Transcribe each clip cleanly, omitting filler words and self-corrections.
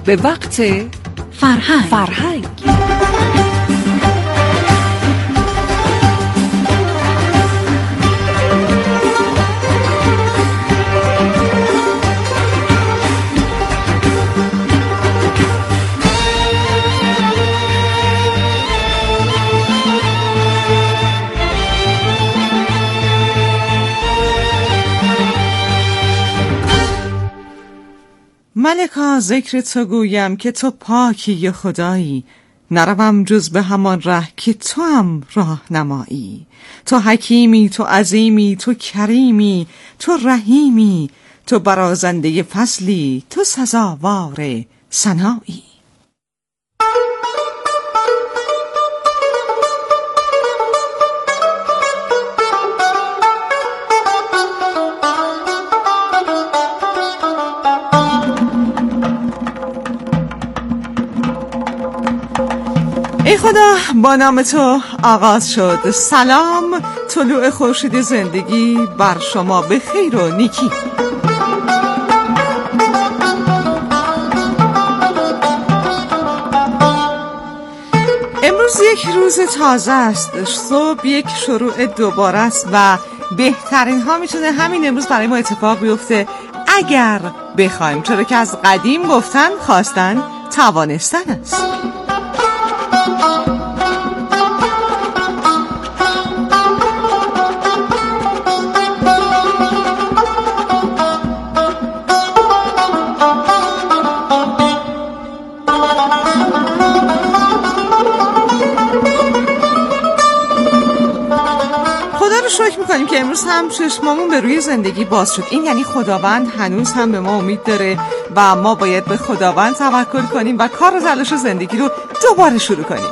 به وقت فرهنگ. ملکا ذکر تو گویم که تو پاکی و خدایی، نروم جز به همان ره که تو هم راهنمایی. تو حکیمی، تو عظیمی، تو کریمی، تو رحیمی، تو برازنده فضلی، تو سزاوار ثنایی. ای خدا، با نام تو آغاز شد. سلام، طلوع خورشید زندگی بر شما به خیر و نیکی. امروز یک روز تازه است، صبح یک شروع دوباره است و بهترین ها میتونه همین امروز برای ما اتفاق بیفته اگر بخوایم، چرا که از قدیم گفتن خواستن توانستن است. شکر میکنیم که امروز هم چشمامون به روی زندگی باز شد. این یعنی خداوند هنوز هم به ما امید داره و ما باید به خداوند توکل کنیم و کار و تلاش زندگی رو دوباره شروع کنیم.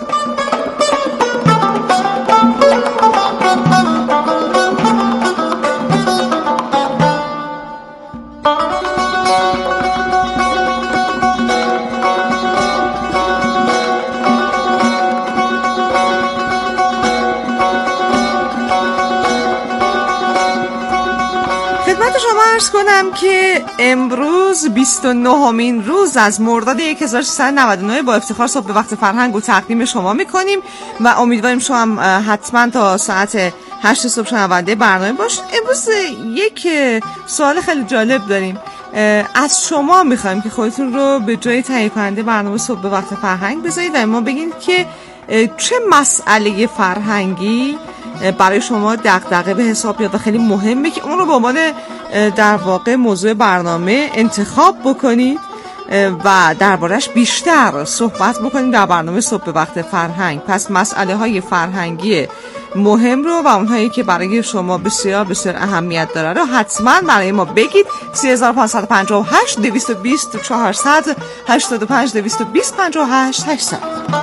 عرض کنم که امروز 29مین روز از مرداد 1399 با افتخار صبح به وقت فرهنگ رو تقدیم شما میکنیم و امیدواریم شما هم حتما تا ساعت 8 صبح شنونده برنامه باشید. امروز یک سوال خیلی جالب داریم. از شما میخوایم که خودتون رو به جای تهیه کننده برنامه صبح به وقت فرهنگ بذارید و ما بگید که چه مسئله فرهنگی برای شما دغدغه به حساب میاد و خیلی مهمه که اون رو به عنوان در واقع موضوع برنامه انتخاب بکنید و دربارش بیشتر صحبت بکنید در برنامه صبح به وقت فرهنگ. پس مسئله های فرهنگی مهم رو و اونهایی که برای شما بسیار بسیار اهمیت داره رو حتما برای ما بگید. 3558 220 400 85 220 58 800.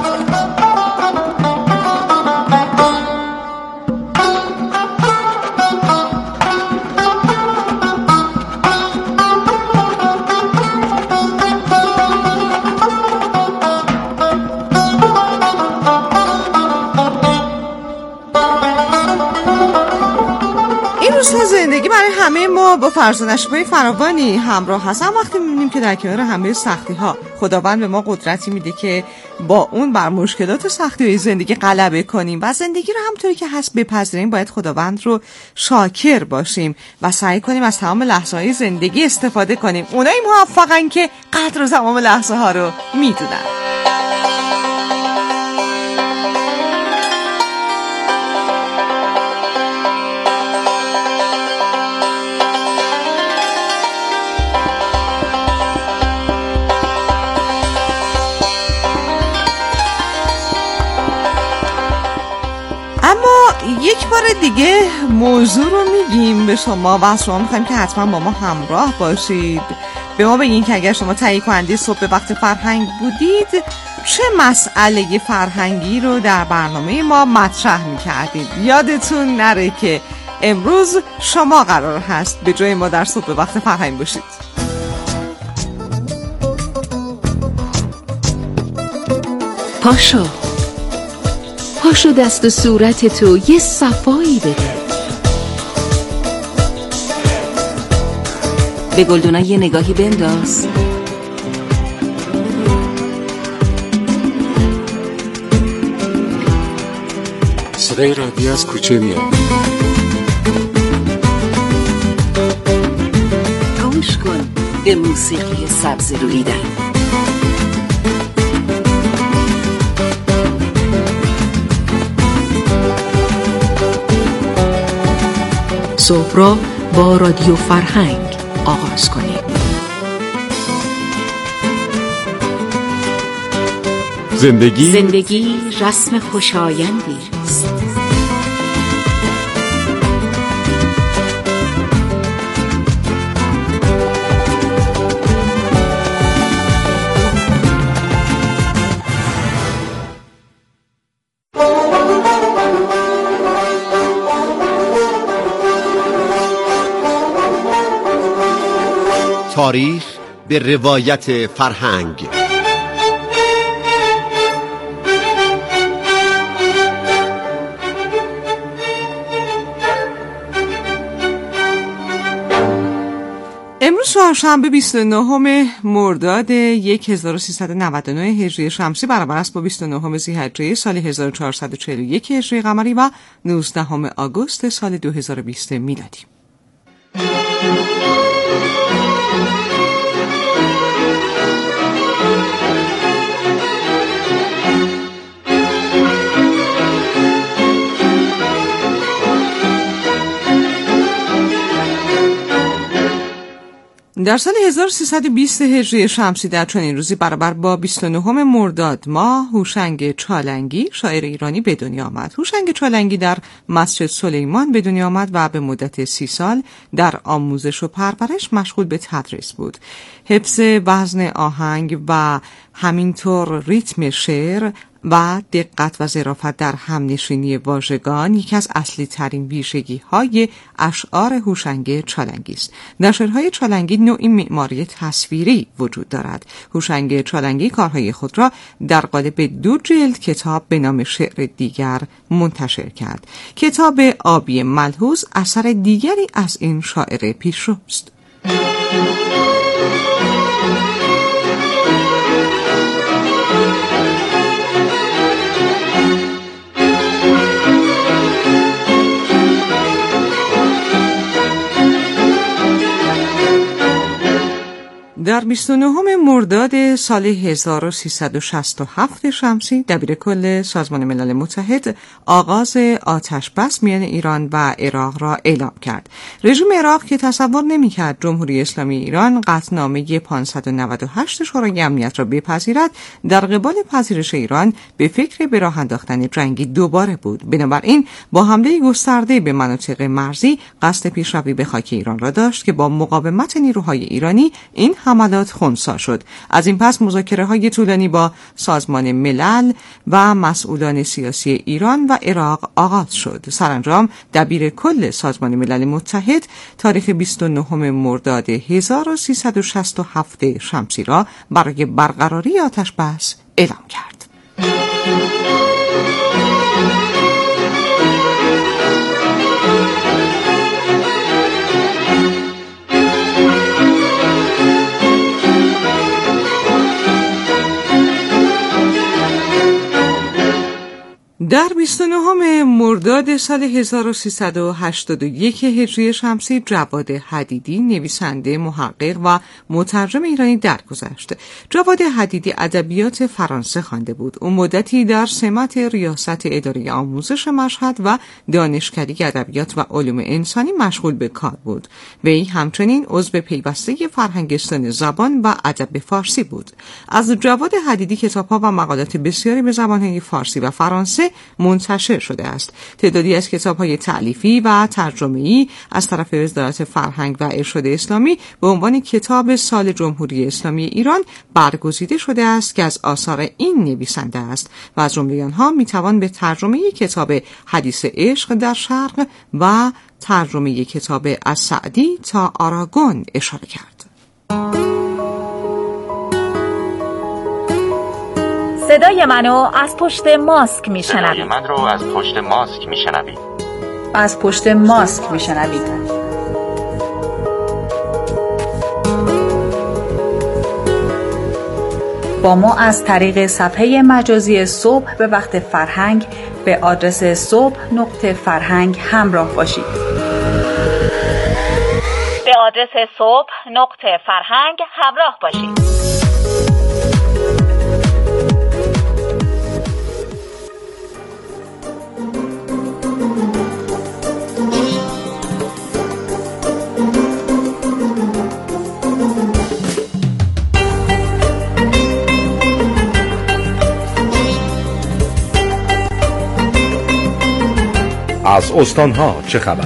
زندگی برای همه ما با فرض و نشیب‌های فراوانی همراه هست. هم وقتی می‌بینیم که در کنار همه سختی‌ها خداوند به ما قدرتی میده که با اون بر مشکلات و سختی‌های زندگی غلبه کنیم و زندگی رو همونطوری که هست بپذیریم، باید خداوند رو شاکر باشیم و سعی کنیم از تمام لحظه‌های زندگی استفاده کنیم. اونایی موفقن که قدر تمام لحظه‌ها رو میدونن. یک بار دیگه موضوع رو میگیم به شما و از شما میخوایم که حتما با ما همراه باشید. به ما بگین که اگر شما تهیه کننده صبح به وقت فرهنگ بودید چه مسئله فرهنگی رو در برنامه ما مطرح میکردید. یادتون نره که امروز شما قرار هست به جای ما در صبح به وقت فرهنگ باشید. پاشو دست و صورت تو یه صفایی بده، به گلدونا یه نگاهی بنداز، صدای رادیو از کوچه میاد. گوش کن به موسیقی سبز رویدن. صبح را با رادیو فرهنگ آغاز کنید. زندگی رسم خوشایندی است. تاریخ به روایت فرهنگ. امروز چهارشنبه 29 مرداد 1399 هجری شمسی برابر است با 29 ذی‌حجه سال 1441 هجری قمری و 19 آگوست سال 2020 میلادی. در سال 1320 هجری شمسی در چنین روزی برابر با 29 مرداد ماه هوشنگ چالنگی شاعر ایرانی به دنیا آمد. هوشنگ چالنگی در مسجد سلیمان به دنیا آمد و به مدت 30 سال در آموزش و پرورش مشغول به تدریس بود. حفظ وزن آهنگ و همینطور ریتم شعر و دقت و ظرافت در همنشینی واژگان یکی از اصلی ترین ویژگی های اشعار هوشنگ چالنگی است. در شعرهای چالنگی نوعی معماری تصویری وجود دارد. هوشنگ چالنگی کارهای خود را در قالب 2 جلد کتاب به نام شعر دیگر منتشر کرد. کتاب آبی ملحوظ اثر دیگری از این شاعر پیشرو است. در 29 مرداد سال 1367 شمسی دبیرکل سازمان ملل متحد آغاز آتش بس میان ایران و عراق را اعلام کرد. رژیم عراق که تصور نمی‌کرد جمهوری اسلامی ایران قطعنامه 598 شورای امنیت را بپذیرد، در قبال پذیرش ایران به فکر به راه انداختن جنگی دوباره بود. بنابراین با حمله گسترده به مناطق مرزی قصد پیشروی به خاک ایران را داشت که با مقاومت نیروهای ایرانی این حملات خنثی شد. از این پس مذاکره‌های طولانی با سازمان ملل و مسئولان سیاسی ایران و عراق آغاز شد. سرانجام دبیر کل سازمان ملل متحد تاریخ 29 مرداد 1367 شمسی را برای برقراری آتش بس اعلام کرد. در 29 مرداد سال 1381 هجری شمسی جواد حدیدی نویسنده، محقق و مترجم ایرانی درگذشت. جواد حدیدی ادبیات فرانسه خوانده بود. او مدتی در سمت ریاست اداره آموزش مشهد و دانشکده ادبیات و علوم انسانی مشغول به کار بود. وی همچنین عضو پیوسته فرهنگستان زبان و ادب فارسی بود. از جواد حدیدی کتاب‌ها و مقالات بسیاری به زبان‌های فارسی و فرانسه منتشر شده است. تعدادی از کتاب‌های تألیفی و ترجمه‌ای از طرف وزارت فرهنگ و ارشاد اسلامی به عنوان کتاب سال جمهوری اسلامی ایران برگزیده شده است که از آثار این نویسنده است و از جمله آنها میتوان به ترجمه کتاب حدیث عشق در شرق و ترجمه کتاب از سعدی تا آراگون اشاره کرد. صدای منو از پشت ماسک میشنوید. صدای من رو از پشت ماسک میشنوید. از پشت ماسک میشنوید. با ما از طریق صفحه مجازی صبح به وقت فرهنگ به آدرس صبح.فرهنگ همراه باشید. به آدرس صبح.فرهنگ همراه باشید. از استان‌ها چه خبر؟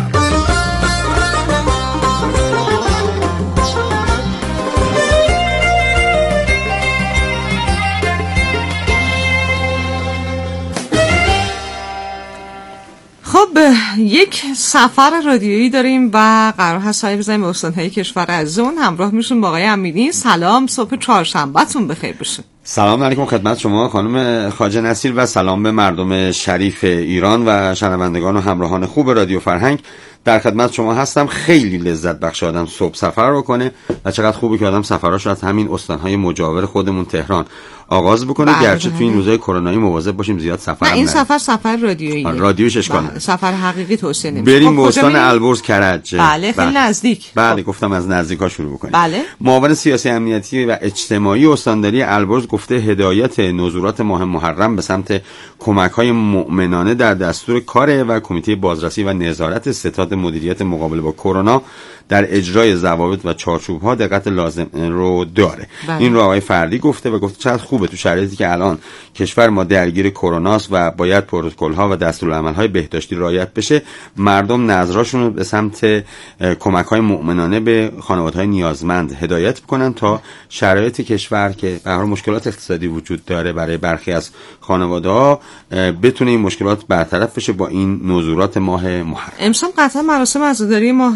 خب یک سفر رادیویی داریم و قرار هست سعی بزنیم به استان‌های کشور عزیزمون. همراه میشون با آقای امینی. سلام، صبح چهارشنبه‌تون بخیر باشه. سلام علیکم خدمت شما خانم خواجه نصیر و سلام به مردم شریف ایران و شنوندگان و همراهان خوب رادیو فرهنگ. در خدمت شما هستم. خیلی لذت بخش آدم صبح سفر رو کنه و چقدر خوبه که آدم سفراش از همین استان‌های مجاور خودمون تهران آغاز بکنه. گرچه تو این روزای کرونایی مواظب باشیم زیاد سفر نریم. این سفر رادیوییه. رادیوش اشکال نداره. سفر حقیقی توصیه نمیشه. بریم به استان البرز کرج. بله خیلی نزدیک. بله گفتم از نزدیکا شروع بکنیم. بله. معاون سیاسی امنیتی و اجتماعی استانداری البرز گفته هدایت نظورات ماه محرم به سمت کمک‌های مؤمنانه در دستور کار و کمیته بازرسی و نظارت ستاد مدیریت مقابله با کرونا در اجرای ضوابط و چارچوب‌ها دقت لازم رو داره. بله. این رو آقای فردی گفته و گفته چقدر خوبه تو شرایطی که الان کشور ما درگیر کروناست و باید پروتکل‌ها و دستورالعمل‌های بهداشتی رعایت بشه، مردم نظراشون رو به سمت کمک‌های مؤمنانه به خانواده‌های نیازمند هدایت بکنن تا شرایط کشور که به هر حال مشکلات اقتصادی وجود داره برای برخی از خانواده‌ها بتونه این مشکلات برطرف بشه با این نظورات ماه محرم. امسال قطعا مراسم عزاداری ماه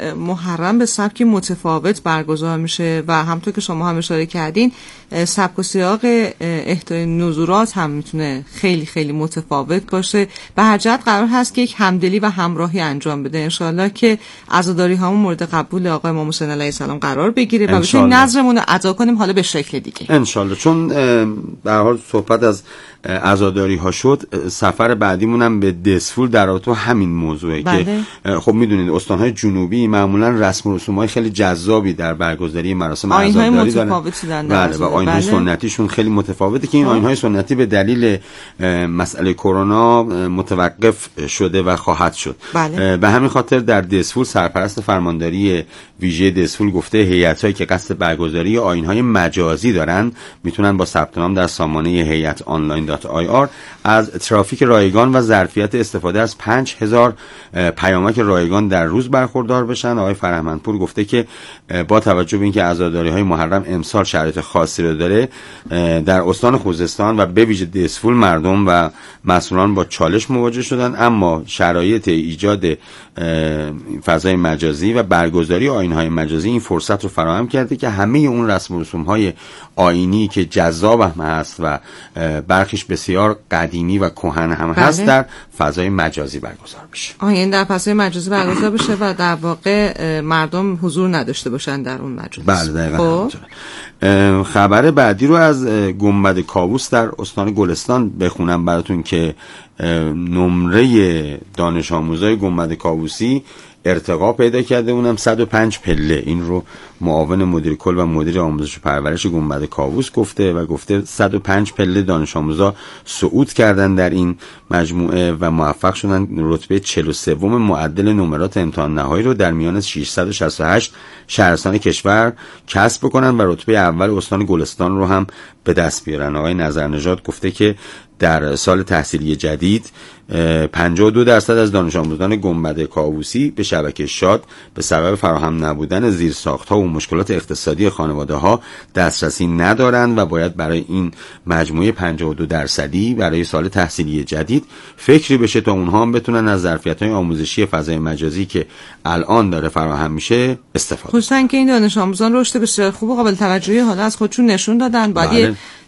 محرم به سبک متفاوت برگزار میشه و همونطور که شما هم اشاره کردین سبک و سیاق اهدای نظورات هم میتونه خیلی خیلی متفاوت باشه. به هر جهت قرار هست که یک همدلی و همراهی انجام بده. انشالله که عزاداری هامون مورد قبول آقای امام حسین علیه السلام قرار بگیره و بتونیم نظرمون رو ادا کنیم حالا به شکل دیگه انشالله. چون به هر حال صحبت از عزاداری ها شد، سفر بعدیمون هم به دسفول در رابطه با همین موضوعه. بله. که خب میدونید استان‌های جنوبی معمولا رسم و رسوم‌های خیلی جذابی در برگزاری مراسم عزاداری دارن. بله و آیین‌های سنتیشون خیلی متفاوته که این آیین‌های سنتی به دلیل مسئله کرونا متوقف شده و خواهد شد. بله. به همین خاطر در دسفول سرپرست فرمانداری ویژه دسفول گفته هیئت‌هایی که قصد برگزاری آیین‌های مجازی دارن میتونن با ثبت نام در سامانه هیئت online.ir از ترافیک رایگان و ظرفیت استفاده از 5000 پیامک رایگان در روز برخوردار بشن. آقای فرهمندپور گفته که با توجه به اینکه عزاداری‌های محرم امسال شرایط خاصی رو داره، در استان خوزستان و به ویژه دسفول مردم و مسئولان با چالش مواجه شدن، اما شرایط ایجاد فضای مجازی و برگزاری آیین‌های مجازی این فرصت رو فراهم کرده که همه اون رسم و رسوم‌های آیینی که جذاب هم هست و برخیش بسیار قدیمی و کهن هم هست بله. در فضای مجازی برگزار بشه. این در فضای مجازی برگزار بشه و در واقع مردم حضور نداشته باشن در اون مجلس. بله دقیقاً. خبر بعدی رو از گنبد کاووس در استان گلستان بخونم براتون که نمره دانش آموزای گنبد کاووسی ارتقا پیدا کرده، اونم 105 پله. این رو معاون مدیر کل و مدیر آموزش و پرورش گنبد کاووس گفته و گفته 105 پله دانش آموزا صعود کردن در این مجموعه و موفق شدن رتبه 43 معدل نمرات امتحان نهایی رو در میان 668 شهرستان کشور کسب بکنن و رتبه اول استان گلستان رو هم به دست بیارن. آقای نظرنژاد گفته که در سال تحصیلی جدید 52% از دانش آموزان گنبد کاووسی به شبکه شاد به سبب فراهم نبودن زیرساخت‌ها و مشکلات اقتصادی خانواده‌ها دسترسی ندارند و باید برای این مجموعه 52% برای سال تحصیلی جدید فکری بشه تا اونها هم بتونن از ظرفیت‌های آموزشی فضای مجازی که الان داره فراهم میشه استفاده. خصوصا که این دانش آموزان رشد بسیار خوب و قابل توجهی حالا از خودشون نشون دادن. بعد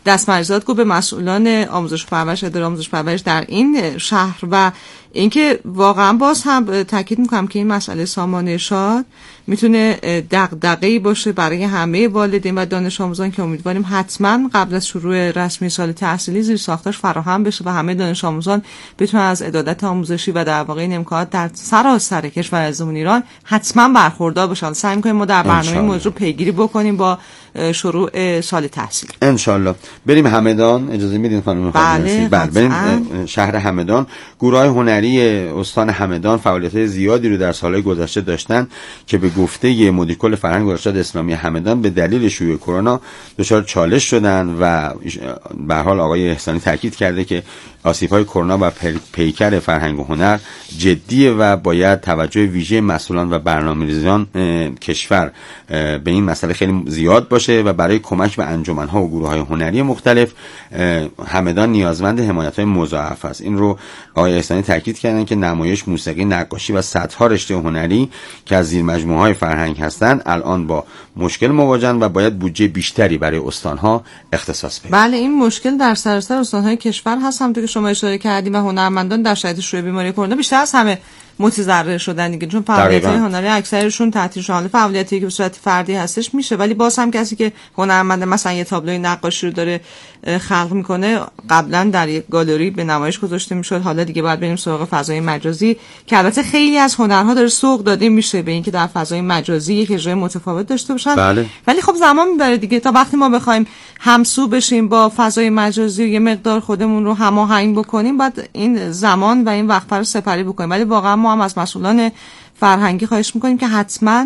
دستمریزاد گفت به مسئولان آموزش و پرورش، اداره آموزش و پرورش در این شهر و اینکه واقعا باز هم تاکید میکنم که این مسئله سامان ارشاد میتونه دغدغه‌ای باشه برای همه والدین و دانش آموزان که امیدواریم حتما قبل از شروع رسمی سال تحصیلی زیر ساختش فراهم بشه و همه دانش آموزان بتونن از عدالت آموزشی و در واقع این امکانات در سراسر کشور عزیزمون ایران حتما برخوردار بشن. سعی می‌کنیم ما در برنامه موضوع پیگیری بکنیم با شروع سال تحصیل ان شاء الله. بریم همدان، اجازه میدین خانم؟ بله بریم شهر همدان. گروه‌های هنری استان همدان فعالیت‌های زیادی رو در سال‌های گذشته داشتن که به گفته مدیر کل فرهنگ و ارشاد اسلامی همدان به دلیل شیوع کرونا دچار چالش شدن و به هر حال آقای احسانی تاکید کرده که آسیب‌های کرونا و پیکر فرهنگ و هنر جدیه و باید توجه ویژه مسئولان و برنامه‌ریزان کشور به این مسئله خیلی زیاد باشه و برای کمک به انجمن‌ها و گروه‌های هنری مختلف همدان نیازمند حمایت‌های مضاعف است. این رو آقای احسانی تاکید کردن که نمایش، موسیقی، نقاشی و صدها رشته هنری که از زیر مجموعه‌های فرهنگ هستند الان با مشکل مواجهن و باید بودجه بیشتری برای استان‌ها اختصاص پیدا. بله این مشکل در سراسر استان‌های کشور هست. همونطور که شما اشاره کردیم و هنرمندان در شرایط شیوع بیماری کرونا بیشتر از همه متضرر شدن دیگه، چون فعالیت‌های هنری اکثرشون تعطیل شدن. حالا فعالیتی که به صورت فردی هستش میشه، ولی باز هم کسی که هنرمند مثلا یه تابلوی نقاشی رو داره خلق میکنه قبلا در یک گالری به نمایش گذاشته میشد، حالا دیگه باید بریم سراغ فضای مجازی که البته خیلی از هنرها داره سوق داده میشه به اینکه در فضای مجازی یک اجرای متفاوت داشته باشن. بله. ولی خب زمان میبره دیگه تا وقتی ما بخوایم همسو بشیم با فضای مجازی و یه مقدار خودمون رو هماهنگ بکنیم بعد این زمان و این وقت رو سپری بکنیم. ولی واقعا ما هم از مسئولان فرهنگی خواهش میکنیم که حتما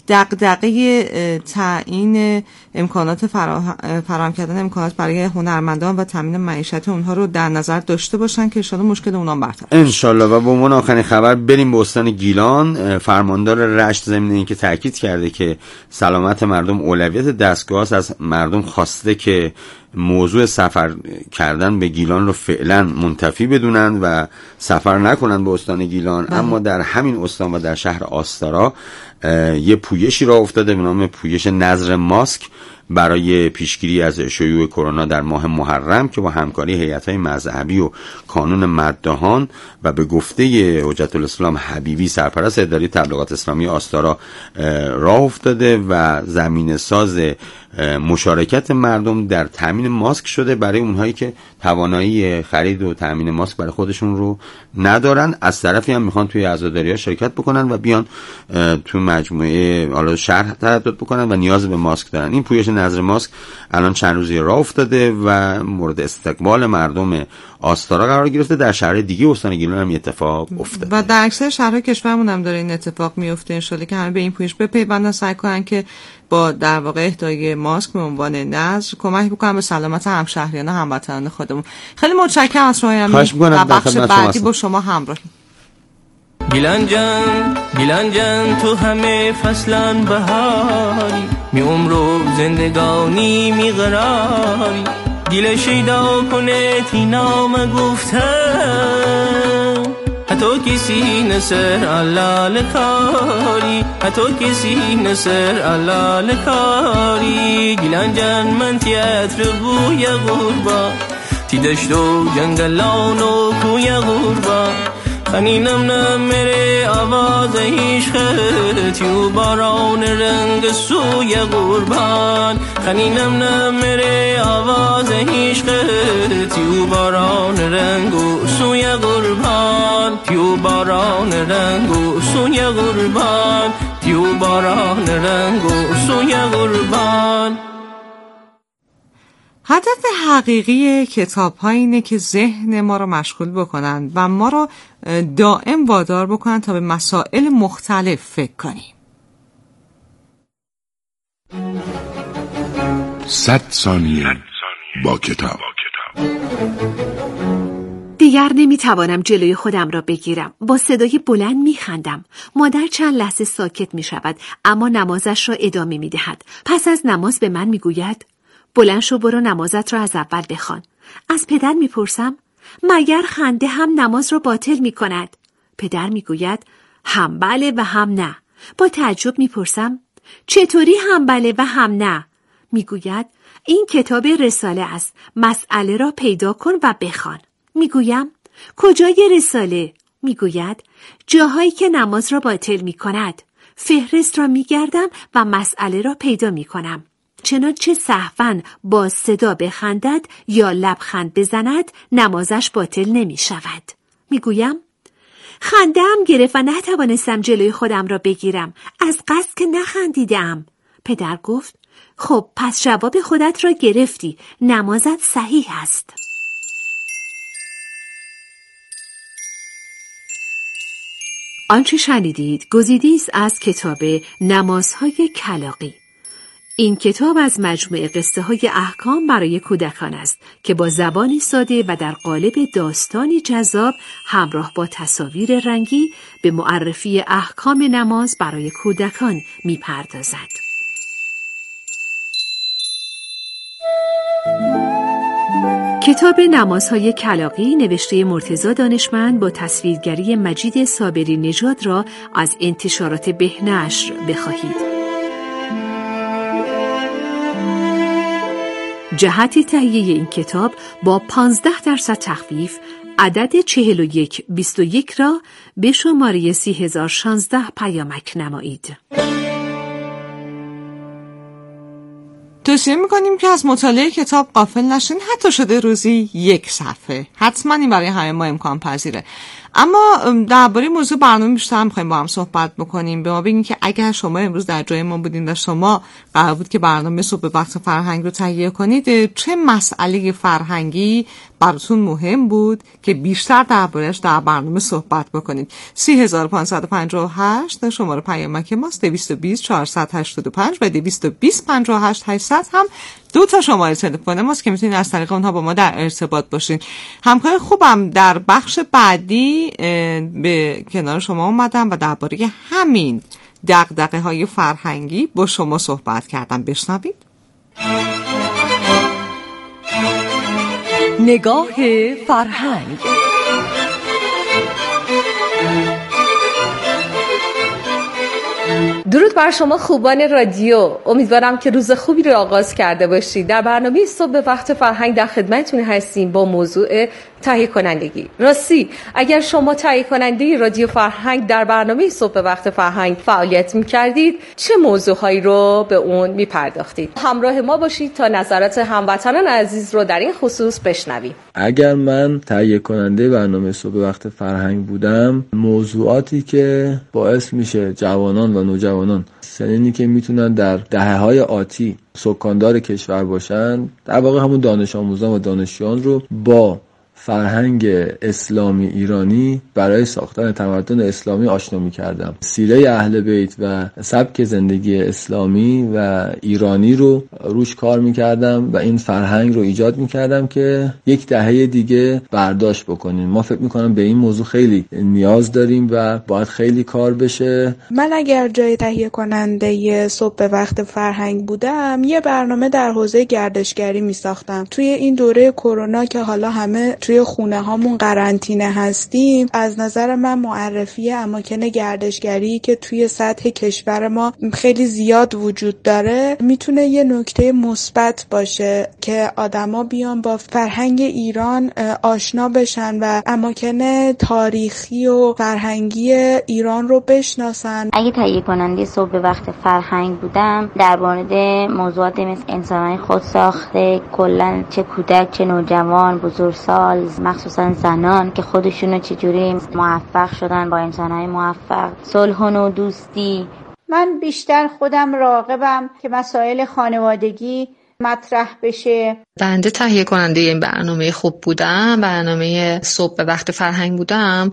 دغدغه تعیین امکانات فراهم کردن امکانات برای هنرمندان و تامین معیشت اونها رو در نظر داشته باشن که ان شاءالله مشکل اونها برطرف ان شاءالله. و به عنوان آخرین خبر بریم به استان گیلان. فرماندار رشت ضمن اینکه تاکید کرده که سلامت مردم اولویت دستگاه است، از مردم خواسته که موضوع سفر کردن به گیلان رو فعلا منتفی بدونن و سفر نکنن به استان گیلان. اما در همین استان و در شهر آستارا یه پویشی راه افتاده به نام پویش نذر ماسک برای پیشگیری از شیوع کرونا در ماه محرم که با همکاری هیئت‌های مذهبی و کانون مداحان و به گفته حجت الاسلام حبیبی سرپرست اداره تبلیغات اسلامی آستارا راه افتاده و زمینه ساز مشارکت مردم در تامین ماسک شده برای اونهایی که توانایی خرید و تامین ماسک برای خودشون رو ندارن. از طرفی هم میخوان توی عزاداری‌ها شرکت بکنن و بیان تو مجموعه حالا شهر تردد بکنن و نیاز به ماسک دارن. این پویش نذر ماسک الان چند روزی راه افتاده و مورد استقبال مردم آستارا قرار گرفته. در شهر دیگه استان گیلان هم اتفاق افتاده و در اکثر شهرهای کشورمون هم داره این اتفاق میفته. ان شاءالله که همه به این پویش بپیوندن، سعی کنن که با در واقع اهدای ماسک به عنوان نذر کمک بکنن به سلامت همشهریان و هموطنان خودمون. خیلی متشکرم از شما. و بخش بعدی با شما همراهیم. گیلان جان تو همه فصلان بهاری، می عمر زندگانی می قراری، گیل شیدا کنه تی نام گفتم حتی کسی نسر علال کاری، حتی کسی نسر علال کاری. گیلان جان من تیاتر بوی غربا، تی دشت و جنگلان و کوی غربا، خنینم نمیره آواز عشقتی و باران رنگ سوی قربان، خنینم نمیره آواز عشقتی و باران رنگ سوی قربان، تیو باران رنگ سوی قربان، تیو باران رنگ سوی قربان. هدف حقیقی کتاب ها اینه که ذهن ما رو مشغول بکنن و ما رو دائم وادار بکنن تا به مسائل مختلف فکر کنیم. 100 ثانیه با کتاب. دیگر نمیتوانم جلوی خودم را بگیرم. با صدای بلند میخندم. مادر چند لحظه ساکت میشود اما نمازش را ادامه میدهد. پس از نماز به من میگوید بلند شو برو نمازت را از اول بخوان. از پدر میپرسم مگر خنده هم نماز را باطل میکند؟ پدر میگوید هم بله و هم نه. با تعجب میپرسم چطوری هم بله و هم نه؟ میگوید این کتاب رساله است. مسئله را پیدا کن و بخوان. میگویم کجای رساله؟ میگوید جاهایی که نماز را باطل میکند. فهرست را میگردم و مسئله را پیدا میکنم. چنانچه سهواً با صدا بخندد یا لبخند بزند نمازش باطل نمی شود. میگویم خنده‌ام گرفت و نتوانستم جلوی خودم را بگیرم. از قصد که نخندیدم. پدر گفت خب پس جواب خودت را گرفتی. نمازت صحیح است. آنچه شنیدید گزیده‌ای است از کتاب نمازهای کلاغی. این کتاب از مجموعه قصه های احکام برای کودکان است که با زبانی ساده و در قالب داستانی جذاب همراه با تصاویر رنگی به معرفی احکام نماز برای کودکان می‌پردازد. کتاب نمازهای کلاغی نوشته مرتضی دانشمند با تصویرگری مجید صابری نژاد را از انتشارات بهنشر بخواهید. جهت تهیه این کتاب با 15% تخفیف عدد 4121 را به شماره 3016 پیامک نمایید. توصیه میکنیم که از مطالعه کتاب غافل نشین، حتی شده روزی 1 صفحه. حتما این برای همه ما امکان پذیره. اما درباره موضوع برنامه بیشتر می‌خوایم با هم صحبت بکنیم. به ما بگین که اگر شما امروز در جای ما بودین و شما قرار بود که برنامه صبح به وقت فرهنگ رو تهیه کنید، چه مسئله فرهنگی براتون مهم بود که بیشتر درباره‌اش در برنامه صحبت بکنید؟ 3558 شماره پیامک ماست. 220 485 و 220 58 800 هم 2 شماره تلفن ماست که میتونید از طریق اونها با ما در ارتباط باشین. همکار خوبم در بخش بعدی به کنار شما اومدم و درباره همین دغدغه‌های فرهنگی با شما صحبت کردم. بشنوید. نگاه فرهنگ. درود بر شما خوبان رادیو. امیدوارم که روز خوبی رو آغاز کرده باشید. در برنامه صبح به وقت فرهنگ در خدمتتون هستیم با موضوع تهیه کنندگی. راستی اگر شما تهیه کننده رادیو فرهنگ در برنامه صبح به وقت فرهنگ فعالیت می‌کردید، چه موضوعهایی رو به اون می‌پرداختید؟ همراه ما باشید تا نظرات هموطنان عزیز رو در این خصوص بشنویم. اگر من تهیه کننده برنامه صبح به وقت فرهنگ بودم، موضوعاتی که باعث میشه جوانان و نوجوانان سنینی که میتونن در دهه‌های آتی سکاندار کشور باشن، در واقع همون دانش آموزان و دانشجویان رو با فرهنگ اسلامی ایرانی برای ساختن تمدن اسلامی آشنا می‌کردم. سیره اهل بیت و سبک زندگی اسلامی و ایرانی رو روش کار می‌کردم و این فرهنگ رو ایجاد می‌کردم که یک دهه دیگه برداشت بکنیم. ما فکر می‌کنم به این موضوع خیلی نیاز داریم و باید خیلی کار بشه. من اگر جای تهیه کننده صبح به وقت فرهنگ بودم، یه برنامه در حوزه گردشگری می‌ساختم. توی این دوره کرونا که حالا همه توی خونه هامون قرنطینه هستیم، از نظر من معرفی اماکن گردشگری که توی سطح کشور ما خیلی زیاد وجود داره میتونه یه نکته مثبت باشه که آدما بیان با فرهنگ ایران آشنا بشن و اماکن تاریخی و فرهنگی ایران رو بشناسن. اگه تهیه کننده صبح به وقت فرهنگ بودم، در مورد موضوعات مثل انسان‌های خودساخته، کلاً چه کودک چه نوجوان، بزرگسال، مخصوصا زنان که خودشونو چجوری موفق شدن با انسانهای موفق، صلح و دوستی. من بیشتر خودم راغبم که مسائل خانوادگی مطرح بشه. بنده تهیه کننده این برنامه خوب بودم، برنامه صبح به وقت فرهنگ بودم،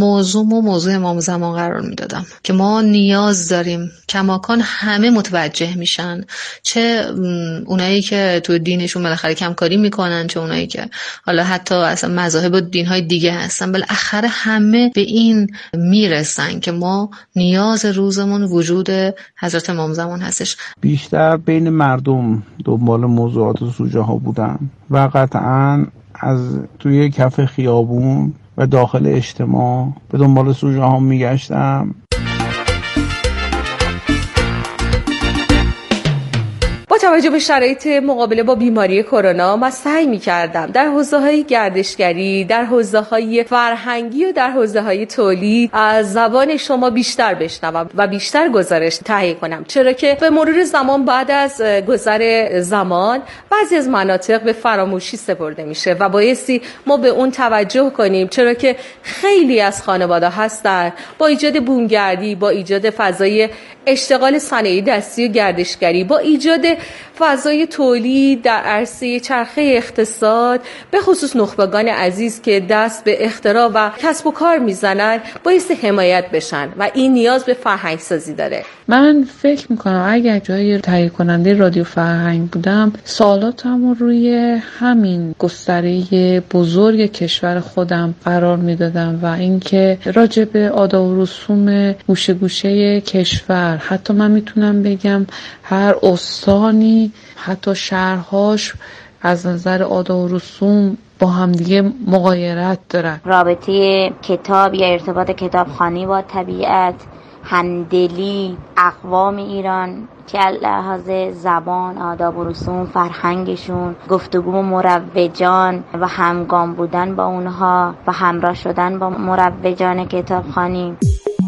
موضوع امام زمان قرار میدادم که ما نیاز داریم کماکان همه متوجه میشن، چه اونایی که تو دینشون بالاخره کمکاری میکنن، چه اونایی که حالا حتی اصلا مذاهب و دینهای دیگه هستن، بالاخره همه به این میرسن که ما نیاز روزمون وجود حضرت امام زمان هستش. بیشتر بین مردم دنبال موضوعات و سوژه ها بودم و قطعا از توی کف خیابون و داخل اجتماع به دنبال سوژه ها با توجه به شرایط مقابله با بیماری کرونا من سعی می‌کردم در حوزه‌های گردشگری، در حوزه‌های فرهنگی و در حوزه‌های تولید از زبان شما بیشتر بشنوم و بیشتر گزارش تهیه کنم، چرا که به مرور زمان بعد از گذر زمان بعضی از مناطق به فراموشی سپرده میشه و بایستی ما به اون توجه کنیم، چرا که خیلی از خانواده هستن با ایجاد بومگردی، با ایجاد فضای اشتغال صنایع دستی و گردشگری، با ایجاد فضای تولید در عرصه چرخه اقتصاد، به خصوص نخبگان عزیز که دست به اختراع و کسب و کار میزنن، باعث حمایت بشن و این نیاز به فرهنگ سازی داره. من فکر میکنم اگر جای تهیه کننده رادیو فرهنگ بودم، سوالاتم رو روی همین گستره بزرگ کشور خودم قرار میدادم و اینکه راجع به آداب و رسوم گوشه گوشه کشور، حتی من میتونم بگم هر استانی، حتی شهرهاش از نظر آداب و رسوم با همدیگه مغایرت دارن. رابطه کتاب یا ارتباط کتابخوانی با طبیعت، همدلی اقوام ایران که لحاظ زبان، آداب و رسوم، فرهنگشون، گفتگو با مروجان و همگام بودن با اونها و همراه شدن با مروجان کتابخوانی.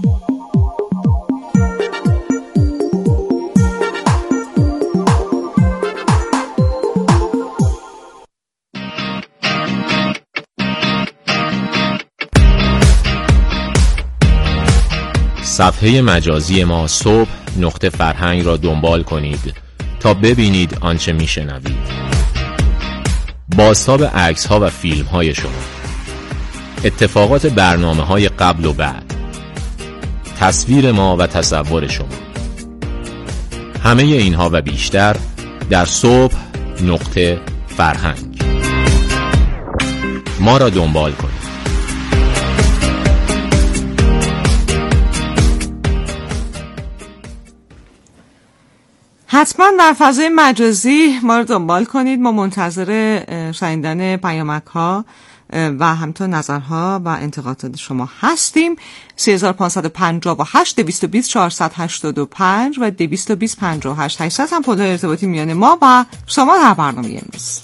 صفحه مجازی ما صبح.فرهنگ را دنبال کنید تا ببینید آنچه میشنوید. بازتاب عکس‌ها و فیلم‌های شما، اتفاقات برنامه‌های قبل و بعد، تصویر ما و تصور شما، همه اینها و بیشتر در صبح.فرهنگ. ما را دنبال کنید. حتما در فضای مجازی ما رو دنبال کنید. ما منتظر شنیدن پیامک‌ها و همینطور نظرها و انتقادات شما هستیم. 3558 220 485 و 220 58 800 هم پل ارتباطی میان ما و شما در برنامه امروز.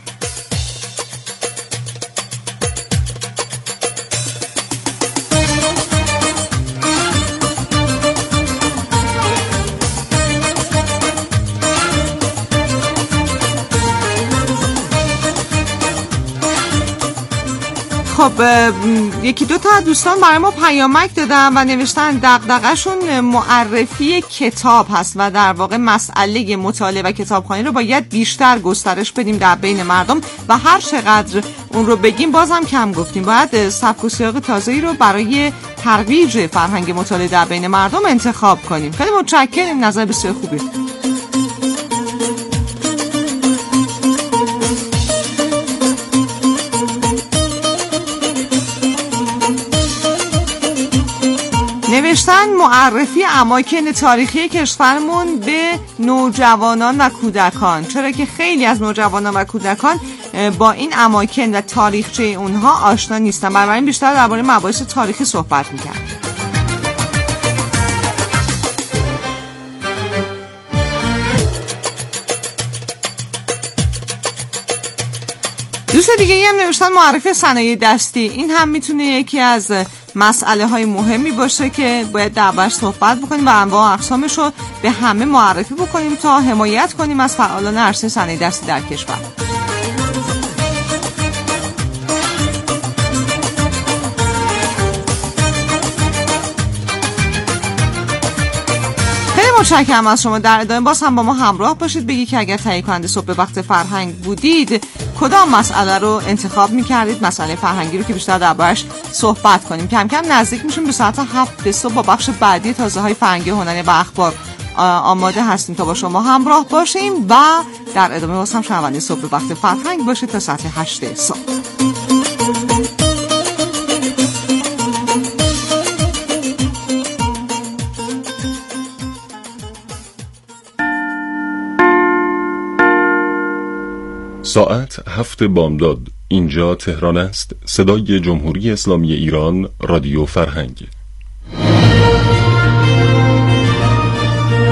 خب یکی دو تا دوستان برای ما پیامک دادن و نوشتن دغدغه‌شون معرفی کتاب هست و در واقع مسئله مطالعه و کتابخوانی رو باید بیشتر گسترش بدیم در بین مردم و هر چقدر اون رو بگیم بازم کم گفتیم. باید سبک و سیاق تازه‌ای رو برای ترویج فرهنگ مطالعه در بین مردم انتخاب کنیم. خیلی متشکرم، نظر بسیار خوبی. نوشتن معرفی اماکن تاریخی کشورمون به نوجوانان و کودکان، چرا که خیلی از نوجوانان و کودکان با این اماکن و تاریخچه اونها آشنا نیستن. بنابراین بیشتر درباره مباحث تاریخی صحبت می‌کنن. دوست دیگه هم نوشتن معرفی صنایع دستی. این هم میتونه یکی از مسئله های مهمی باشه که باید دربارش صحبت بکنیم و انواع اقسامش رو به همه معرفی بکنیم تا حمایت کنیم از فعالان عرصه صنایع دستی در کشور. متشکرم از شما. در ادامه باز هم با ما همراه باشید. بگی که اگر تهیه کننده صبح وقت فرهنگ بودید کدام مسئله رو انتخاب می‌کردید؟ مسئله فرهنگی رو که بیشتر دربارش صحبت کنیم. کم کم نزدیک میشیم به ساعت 7 صبح با بخش بعدی تازه‌های فرهنگی هنری و اخبار. آماده هستیم تا با شما همراه باشیم و در ادامه باز هم شنونده صبح وقت فرهنگ باشید تا ساعت 8 صبح. ساعت 7 بامداد. اینجا تهران است. صدای جمهوری اسلامی ایران، رادیو فرهنگ.